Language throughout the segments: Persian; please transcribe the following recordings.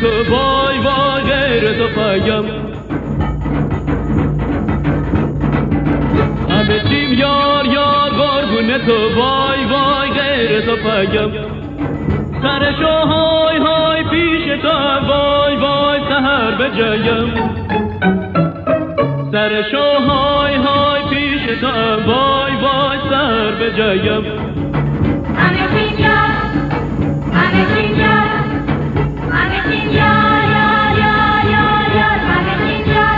تو وای وای غیر تو پایم. همه چیم یار یار قربون تو وای وای غیر تو پایم. سرشو های های پیش تو وای وای سهر بجایم. سرشو های های پیش تو وای وای سهر بجایم. همه چیم یار همه چیم یار همه چیم یار یار یار یار یار همه چیم یار.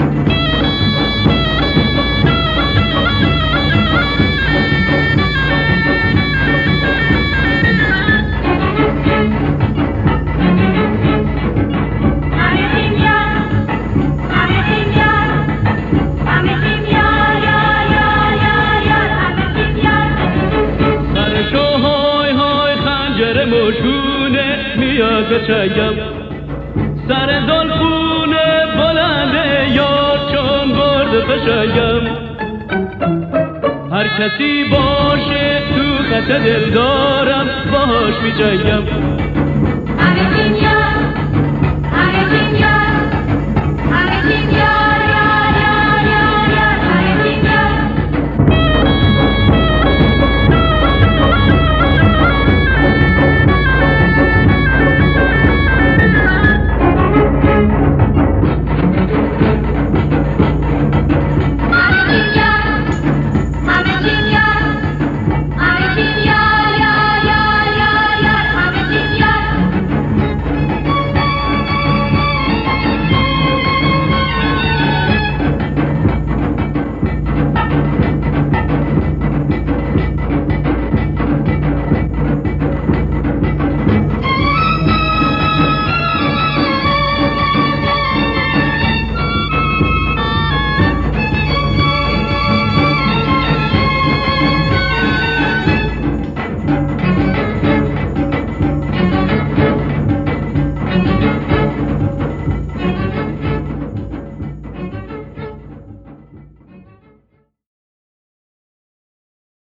مشونه میاد به چایم. سر زلفونه بلنده یار چون برده بشایم. هر کسی باشه تو خط دل دارم باهاش میجایم.